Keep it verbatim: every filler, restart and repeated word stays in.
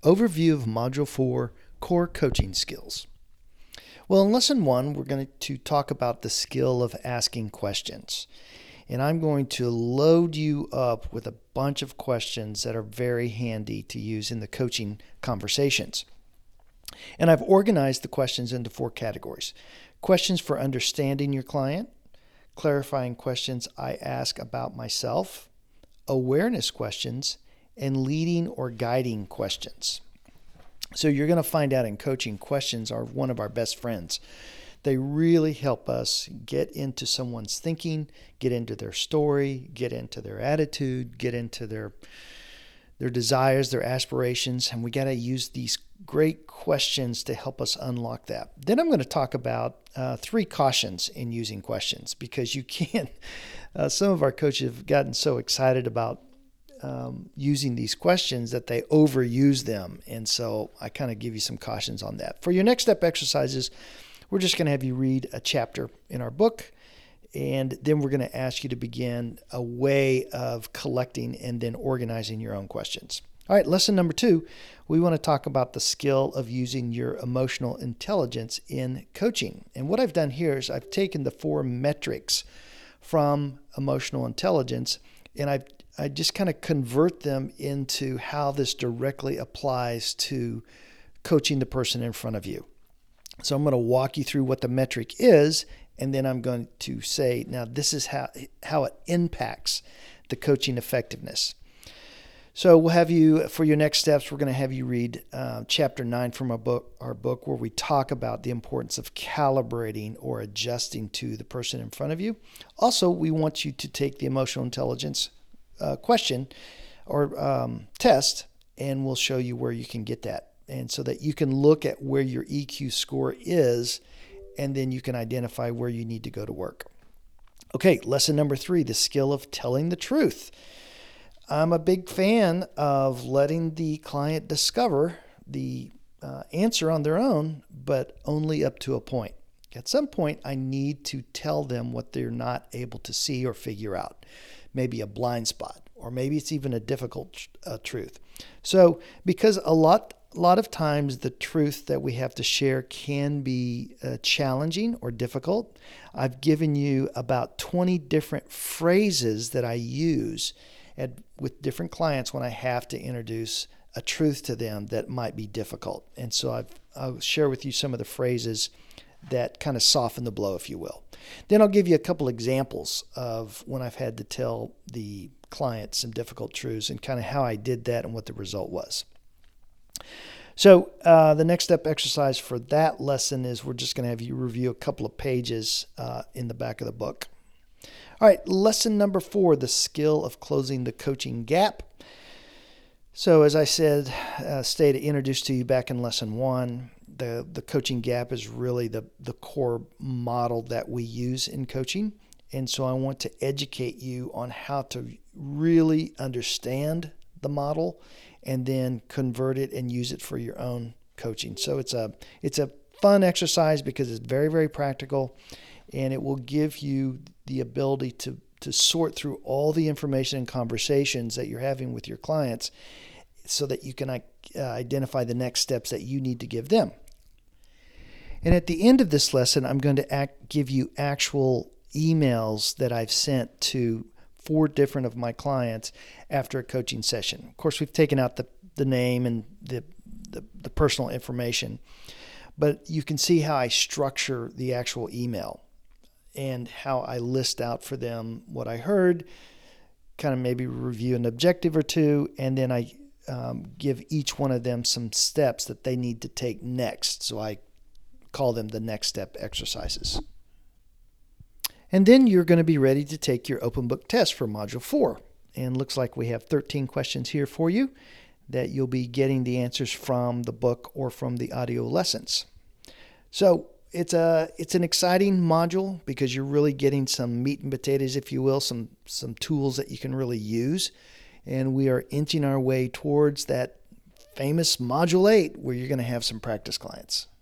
Overview of Module four, Core Coaching Skills. Well, in Lesson one, we're going to talk about the skill of asking questions. And I'm going to load you up with a bunch of questions that are very handy to use in the coaching conversations. And I've organized the questions into four categories. Questions for understanding your client, clarifying questions I ask about myself, awareness questions, and leading or guiding questions. So you're going to find out in coaching, questions are one of our best friends. They really help us get into someone's thinking, get into their story, get into their attitude, get into their their desires, their aspirations, and we got to use these great questions to help us unlock that. Then I'm going to talk about uh, three cautions in using questions, because you can't, uh, some of our coaches have gotten so excited about um, using these questions that they overuse them. And so I kind of give you some cautions on that. For your next step exercises, we're just going to have you read a chapter in our book, and then we're going to ask you to begin a way of collecting and then organizing your own questions. All right, lesson number two, we want to talk about the skill of using your emotional intelligence in coaching. And what I've done here is I've taken the four metrics from emotional intelligence, and I've I just kind of convert them into how this directly applies to coaching the person in front of you. So I'm going to walk you through what the metric is, and then I'm going to say, now this is how, how it impacts the coaching effectiveness. So we'll have you, for your next steps, we're going to have you read uh, chapter nine from our book, our book, where we talk about the importance of calibrating or adjusting to the person in front of you. Also, we want you to take the emotional intelligence uh, question or um, test, and we'll show you where you can get that. And so that you can look at where your E Q score is, and then you can identify where you need to go to work. Okay, lesson number three, the skill of telling the truth. I'm a big fan of letting the client discover the uh, answer on their own, but only up to a point. At some point, I need to tell them what they're not able to see or figure out. Maybe a blind spot, or maybe it's even a difficult uh, truth. So because a lot A lot of times the truth that we have to share can be uh, challenging or difficult. I've given you about twenty different phrases that I use at, with different clients when I have to introduce a truth to them that might be difficult. And so I've, I'll share with you some of the phrases that kind of soften the blow, if you will. Then I'll give you a couple examples of when I've had to tell the client some difficult truths and kind of how I did that and what the result was. So uh, the next step exercise for that lesson is we're just going to have you review a couple of pages uh, in the back of the book. All right, lesson number four, the skill of closing the coaching gap. So as I said, uh, stated, introduced to you back in lesson one, the, the coaching gap is really the, the core model that we use in coaching. And so I want to educate you on how to really understand the model and then convert it and use it for your own coaching. So it's a it's a fun exercise because it's very, very practical, and it will give you the ability to, to sort through all the information and conversations that you're having with your clients so that you can uh, identify the next steps that you need to give them. And at the end of this lesson, I'm going to act, give you actual emails that I've sent to four different of my clients after a coaching session. Of course, we've taken out the, the name and the, the the personal information, but you can see how I structure the actual email and how I list out for them what I heard, kind of maybe review an objective or two, and then I um, give each one of them some steps that they need to take next. So I call them the next step exercises. And then you're going to be ready to take your open book test for Module four. And looks like we have thirteen questions here for you that you'll be getting the answers from the book or from the audio lessons. So it's a it's an exciting module because you're really getting some meat and potatoes, if you will, some some tools that you can really use. And we are inching our way towards that famous Module eight where you're going to have some practice clients.